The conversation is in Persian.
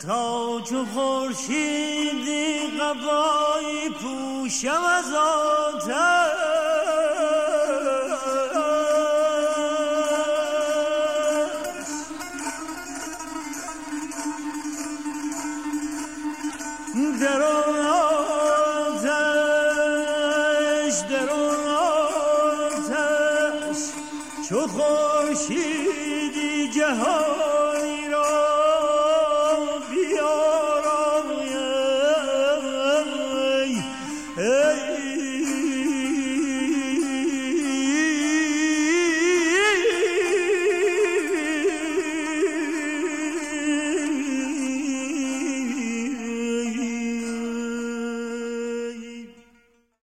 تا چو خورشیدی قبایی پوشم از آتش در آن آتش چو خورشیدی جهان